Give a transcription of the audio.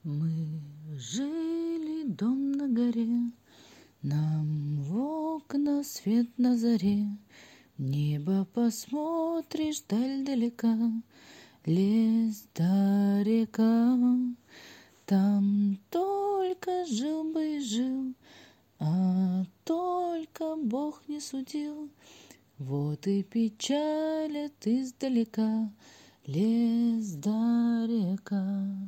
Мы жили дом на горе, нам в окна свет на заре. В небо посмотришь, даль далека, лес да река. Там только жил бы и жил, а только Бог не судил. Вот и печалит издалека лес да река.